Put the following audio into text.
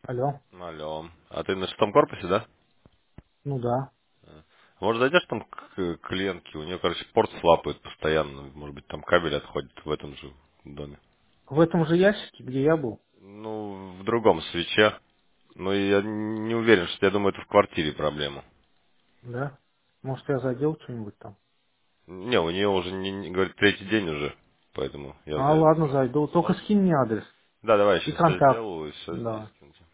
Алло. Алло. А ты на шестом корпусе, да? Ну да. Может, зайдешь там к клиентке? У нее, короче, порт слапает постоянно. Может быть, там кабель отходит в этом же доме. В этом же ящике, где я был, Ну, в другом свече. Но я не уверен, что я думаю, это в квартире проблема. да? Может, я задел что-нибудь там? Не, у нее уже, говорит, третий день уже. Поэтому я А, зайду. ладно, зайду. Только Сможешь? скинь мне адрес Да, давай, и сейчас все контакт. сделаю и все здесь Да. скину.